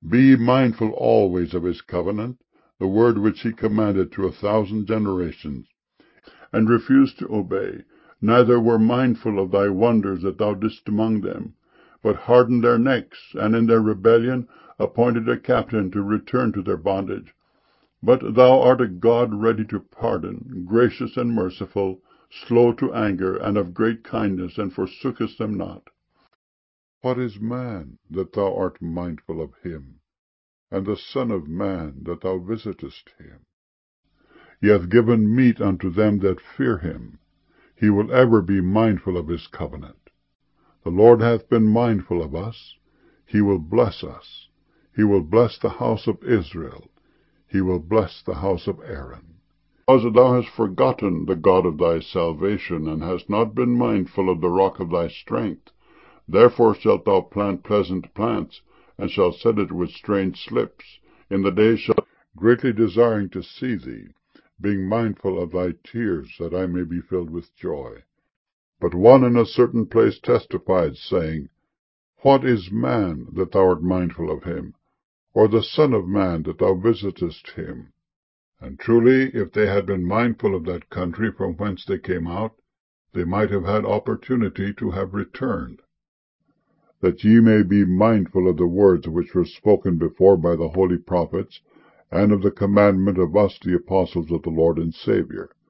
Be ye mindful always of his covenant, the word which he commanded to 1,000 generations, and refused to obey, neither were mindful of thy wonders that thou didst among them, but hardened their necks, and in their rebellion appointed a captain to return to their bondage. But thou art a God ready to pardon, gracious and merciful, slow to anger, and of great kindness, and forsookest them not. What is man, that thou art mindful of him? And the Son of man, that thou visitest him? He hath given meat unto them that fear him. He will ever be mindful of his covenant. The Lord hath been mindful of us. He will bless us. He will bless the house of Israel. He will bless the house of Aaron. Because thou hast forgotten the God of thy salvation, and hast not been mindful of the rock of thy strength, therefore shalt thou plant pleasant plants, and shalt set it with strange slips. In the day shall greatly desiring to see thee, being mindful of thy tears, that I may be filled with joy. But one in a certain place testified, saying, What is man, that thou art mindful of him? Or the Son of man, that thou visitest him? And truly, if they had been mindful of that country from whence they came out, they might have had opportunity to have returned. That ye may be mindful of the words which were spoken before by the holy prophets, and of the commandment of us the apostles of the Lord and Saviour.